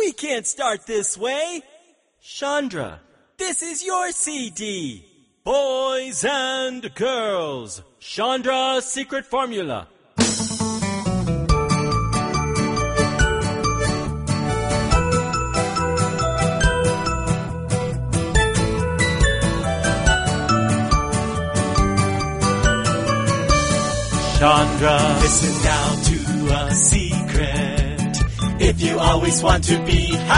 We can't start this way. Chandra, this is your CD. Boys and girls, Chandra's secret formula. Chandra, listen now to a secret. If you always want to be